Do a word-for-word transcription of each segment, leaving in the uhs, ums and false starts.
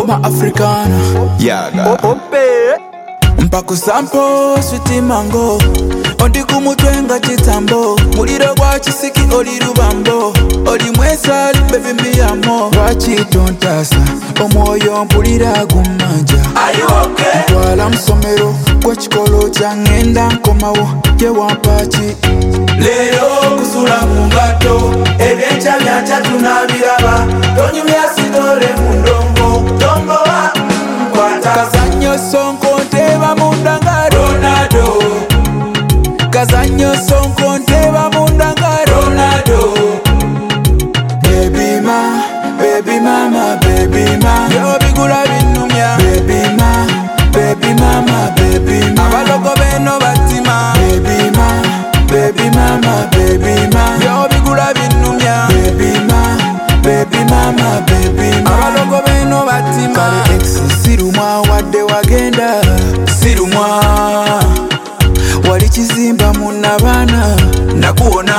ma africana. Yaga Mpaku sampo sweet mango. Ondi kumutwenga chitambo. Muliro gwa chisiki oli rubambo. Oli mwesa baby mbiyamo. Wachi tontasa omwoyo mpulira gumanja. Are you okay? Twala msomero kwa chikolo changenda nkomawo ye wampachi. Lero kusula mungato ebyencha byancha tunabiraba. Tonyumya sitole mundongo Tombo wa mkwata Kazanyo sonko nteba mundanga Ronaldo Kazanyo sonko nteba mundanga Ronaldo Baby ma, baby mama, baby ma Yo bigula binumya Baby ma, baby mama, baby ma Abalogo beno batima Baby ma, baby mama, baby ma Yo bigula binumya Baby ma, baby mama, baby ma Abalogo beno batima Kale ex sirumwa wadde wagenda Sirumwa Wali kizimba munabana Nakuona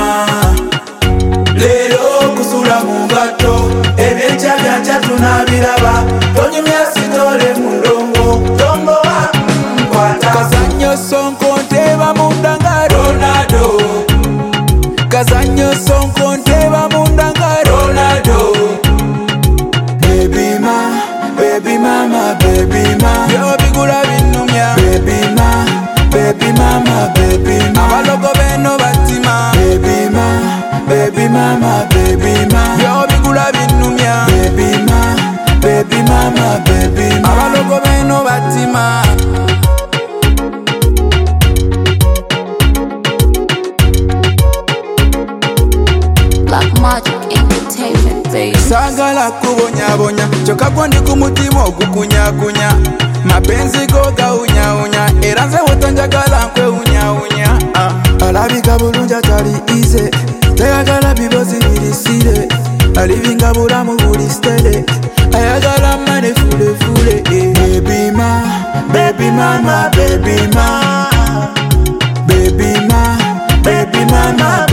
Lero kusula mungato ebyencha byancha tunabiraba. Tonyumya sitole mundongo Tombo wa mkwata Kazanyo sonko nteba mundanga Ronaldo Kazanyo sonko nteba mundanga Ronaldo Baby ma, baby mama, baby ma Yo bigula binumya Baby ma, baby mama, baby ma Abalogo beno batima Baby ma, baby mama, baby ma Yo bigula binumya Baby ma, baby mama, baby ma Abalogo beno batima Black Magic Entertainment, baby. Sagala kubonya bonya choka gwondi kumutima okukunyakunya mapenzi go gaunya unya era nze wotanjagala nkwe unya unya uh. Alabika bulungi atali ize tayagala bibozi birisire alivinga bulamu buli stede ayagala mane fule fule eh. Baby ma, baby mama, baby ma Baby ma, baby mama